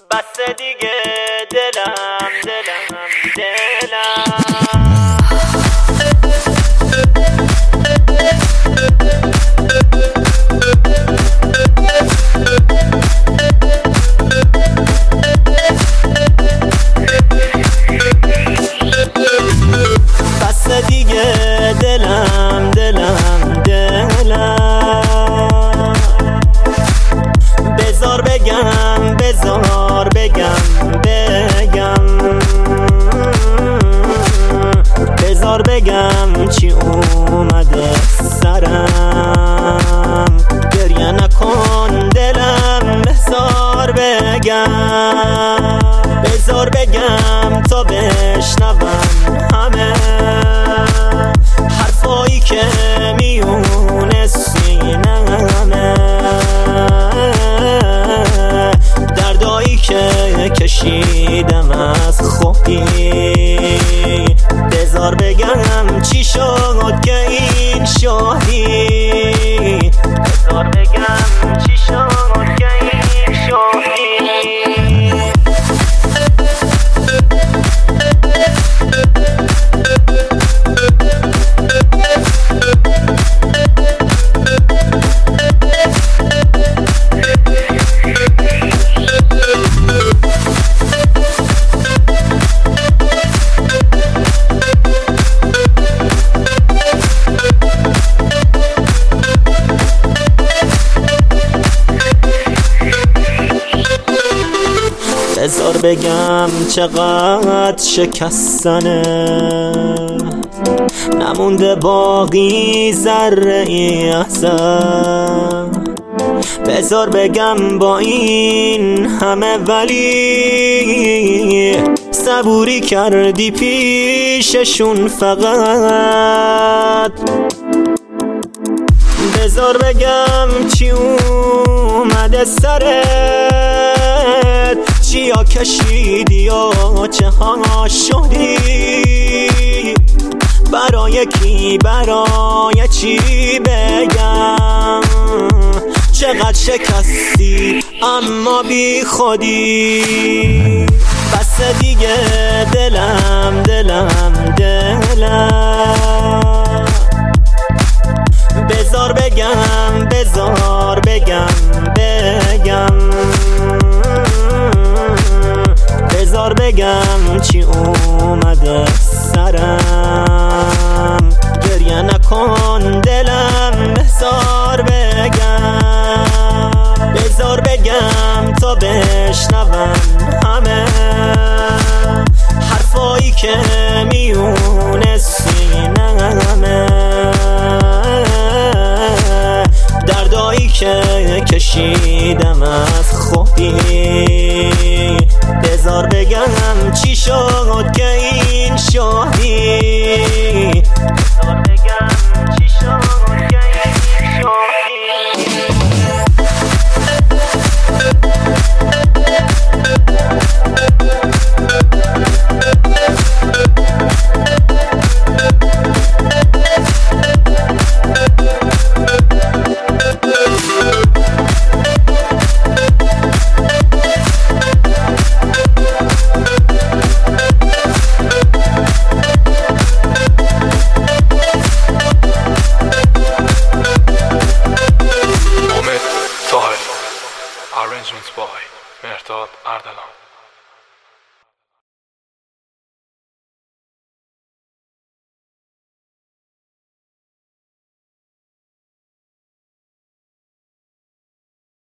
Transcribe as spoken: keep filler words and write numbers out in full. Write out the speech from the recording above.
بس دیگه دلم دلم دلم بس دیگه دلم دلم دلم بذار بگم بذار بگم بگم بذار بگم چی اومده سرم گریه نکن دلم بذار بگم بذار بگم تا بشنوم همه حرفایی که میونه سینمه دردایی که کشیدم از خودی بذار بگم چی شد که این شاهی بذار بگم چی شد که این شاهی بذار بگم چقدر شکستنه نمونده باقی ذره ای ازم بذار بگم با این همه ولی صبوری کردی پیششون فقط بذار بگم چی اومده سرت چیا کشیدی و چه ها شدی برای کی برای چی بگم چقدر شکستی اما بی خودی بس دیگه دلم دلم دلم بذار بگم بذار بگم بگم بذار بگم چی اومده سرم گریه نکن دلم بذار بگم بذار بگم تا بشنوم همه حرفایی که میونه سینمه دردایی که کشیدم از خودی بذار بگم چی شد که این شاهی بذار بگم چی شد که این شاهی Arrangements by Mehrdad Ardalan.